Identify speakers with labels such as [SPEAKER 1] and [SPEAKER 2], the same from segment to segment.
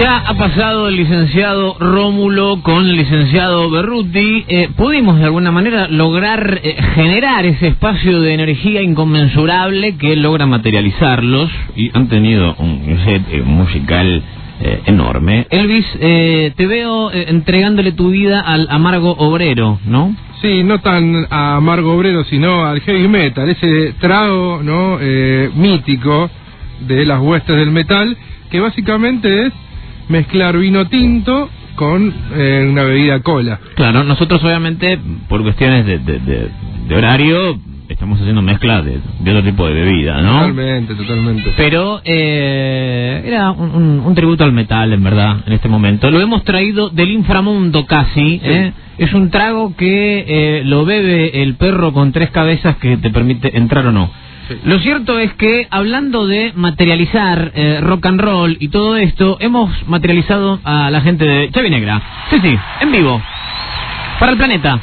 [SPEAKER 1] Ya ha pasado el licenciado Rómulo con el licenciado Berruti. Pudimos de alguna manera lograr generar ese espacio de energía inconmensurable que logra materializarlos y han tenido un set musical enorme. Elvis, te veo entregándole tu vida al amargo obrero, ¿no?
[SPEAKER 2] Sí, no tan a amargo obrero, sino al heavy metal, ese trago, ¿no? Mítico de las huestes del metal, que básicamente es mezclar vino tinto con una bebida cola.
[SPEAKER 1] Claro, nosotros obviamente por cuestiones de horario estamos haciendo mezcla de otro tipo de bebida, ¿no?
[SPEAKER 2] Totalmente.
[SPEAKER 1] Pero era un tributo al metal, en verdad, en este momento. Lo hemos traído del inframundo casi, sí. Es un trago que lo bebe el perro con 3 cabezas que te permite entrar o no. Sí. Lo cierto es que, hablando de materializar rock and roll y todo esto, hemos materializado a la gente de Chavi Negra. Sí, en vivo. Para el planeta.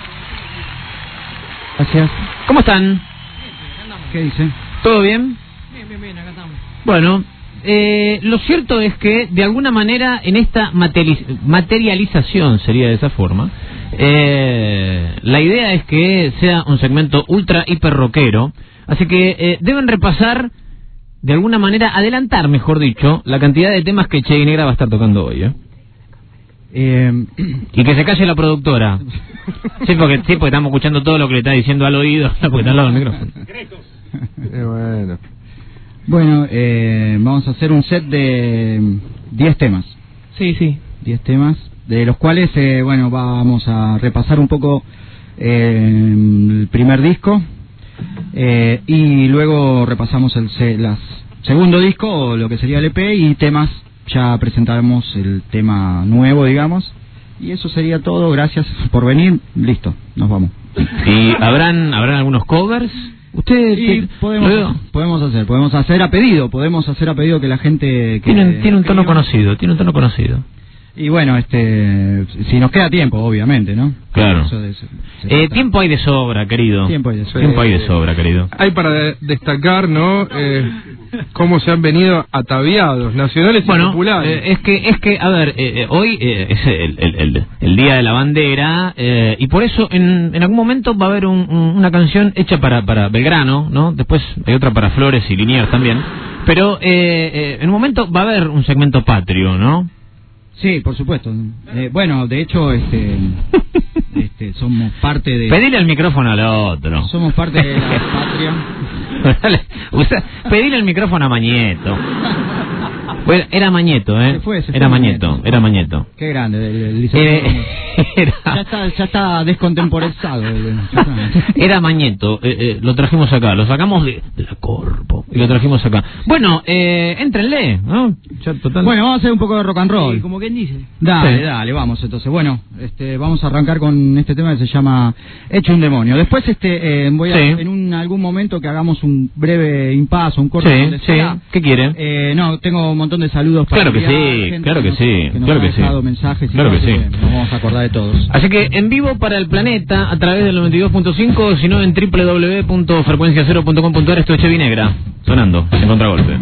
[SPEAKER 3] Gracias.
[SPEAKER 1] ¿Cómo están?
[SPEAKER 3] ¿Qué dicen?
[SPEAKER 1] ¿Todo bien?
[SPEAKER 3] Bien, acá estamos.
[SPEAKER 1] Bueno, lo cierto es que, de alguna manera, en esta materialización, sería de esa forma, la idea es que sea un segmento ultra hiper rockero. Así que deben repasar, de alguna manera, adelantar, mejor dicho, la cantidad de temas que Che Negra va a estar tocando hoy, y que se calle la productora. Sí, porque estamos escuchando todo lo que le está diciendo al oído, porque está al lado del micrófono.
[SPEAKER 3] Bueno, vamos a hacer un set de 10 temas.
[SPEAKER 1] Sí.
[SPEAKER 3] 10 temas, de los cuales, vamos a repasar un poco el primer disco. Y luego repasamos el segundo disco, o lo que sería el EP, y temas, ya presentaremos el tema nuevo, digamos, y eso sería todo. Gracias por venir, listo, nos vamos.
[SPEAKER 1] ¿Y habrán algunos covers?
[SPEAKER 3] Ustedes podemos hacer a pedido, que la gente
[SPEAKER 1] tiene un tono conocido,
[SPEAKER 3] Y bueno, si nos queda tiempo, obviamente, ¿no?
[SPEAKER 1] Claro. Tiempo hay de sobra, querido.
[SPEAKER 3] Tiempo hay de sobra,
[SPEAKER 1] querido.
[SPEAKER 2] Hay para destacar, ¿no? Cómo se han venido ataviados, nacionales y populares.
[SPEAKER 1] Es que, a ver, hoy es el Día de la Bandera, y por eso en algún momento va a haber una canción hecha para Belgrano, ¿no? Después hay otra para Flores y Liniers también. Pero en un momento va a haber un segmento patrio, ¿no?
[SPEAKER 3] Sí, por supuesto. De hecho, somos parte de...
[SPEAKER 1] Pedile el micrófono al otro.
[SPEAKER 3] Somos parte de la patria.
[SPEAKER 1] Pedile el micrófono a Mañeto. Bueno, era Mañeto,
[SPEAKER 3] Se fue
[SPEAKER 1] era Mañeto.
[SPEAKER 3] Qué grande el licenciado. Ya está descontemporizado.
[SPEAKER 1] Era Mañeto, lo trajimos acá, lo sacamos de la Corpo y lo trajimos acá. Bueno, éntrenle, ¿no?
[SPEAKER 3] Bueno, vamos a hacer un poco de rock and roll.
[SPEAKER 4] Sí, como quien dice.
[SPEAKER 3] Dale, vamos entonces. Bueno, vamos a arrancar con este tema que se llama Hecho un demonio. Después voy a en algún momento que hagamos un breve impasse, un corto.
[SPEAKER 1] ¿Qué quieren?
[SPEAKER 3] No, tengo un montón de saludos para
[SPEAKER 1] claro que sí.
[SPEAKER 3] Nos ha dejado mensajes y
[SPEAKER 1] claro que sí.
[SPEAKER 3] Nos vamos a acordar de todos.
[SPEAKER 1] Así que en vivo para el planeta a través del 92.5, sino en www.frecuenciacero.com.ar. Esto es Chavi Negra, sonando en contragolpe.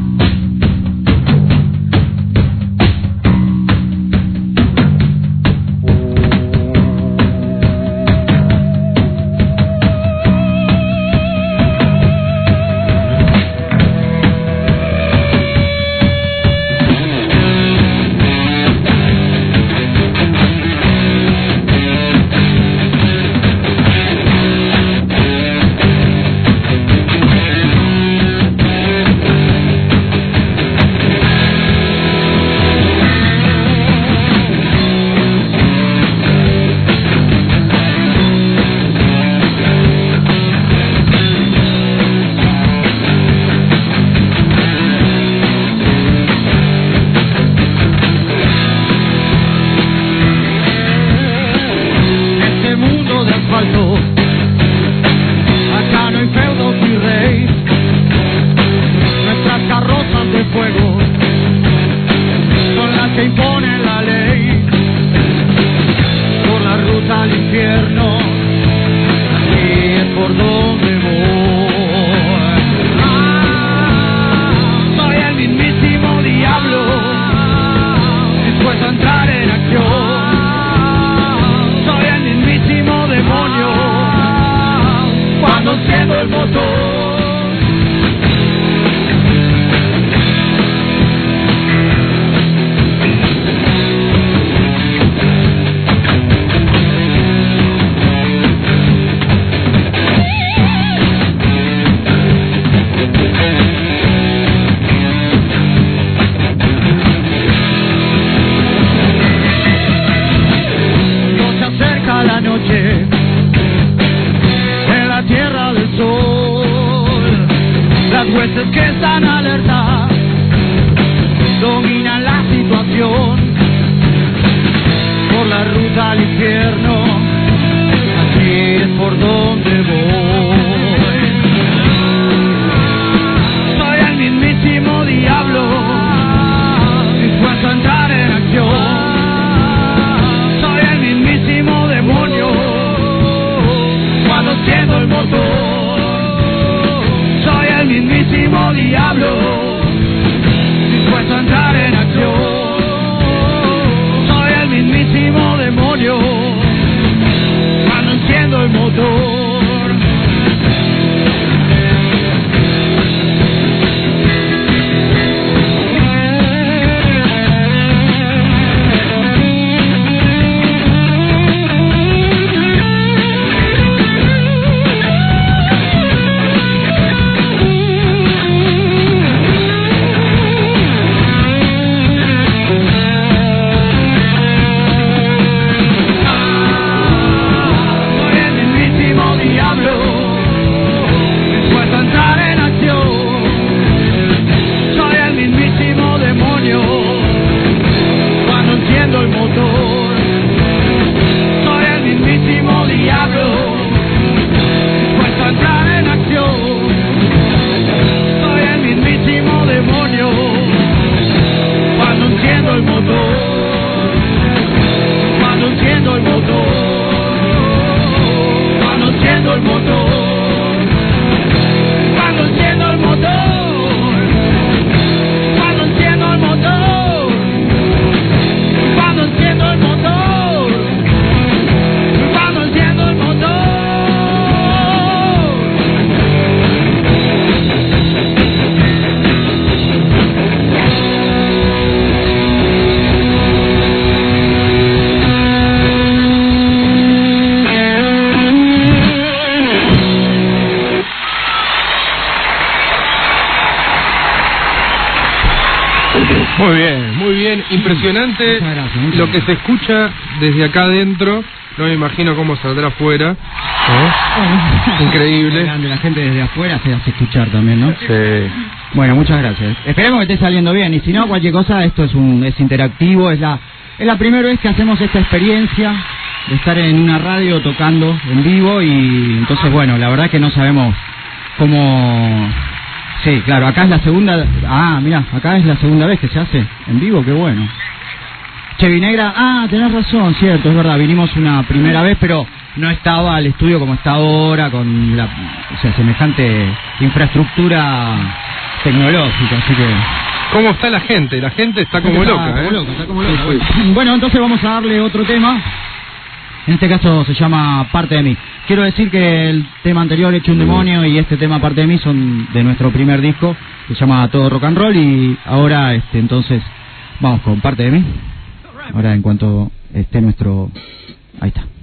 [SPEAKER 2] impresionante lo que se escucha desde acá adentro. No me imagino cómo saldrá afuera. Increíble.
[SPEAKER 3] La gente desde afuera se hace escuchar también, ¿no?
[SPEAKER 2] Sí.
[SPEAKER 3] Bueno, muchas gracias. Esperemos que esté saliendo bien. Y si no, cualquier cosa, esto es interactivo. Es la primera vez que hacemos esta experiencia de estar en una radio tocando en vivo. Y entonces, bueno, la verdad que no sabemos cómo... Sí, claro, acá es la segunda... Ah, mira, acá es la segunda vez que se hace en vivo, qué bueno. Che, Vinegra, tenés razón, cierto, es verdad, vinimos una primera vez, pero no estaba el estudio como está ahora, con la semejante infraestructura tecnológica, así que...
[SPEAKER 2] ¿Cómo está la gente? La gente está como loca,
[SPEAKER 3] Está como loca. Bueno, entonces vamos a darle otro tema. En este caso se llama Parte de mí. Quiero decir que el tema anterior, Hecho un demonio, y este tema Parte de mí son de nuestro primer disco, que se llama Todo Rock and Roll, y ahora, entonces, vamos con Parte de mí. Ahora en cuanto esté nuestro... Ahí está.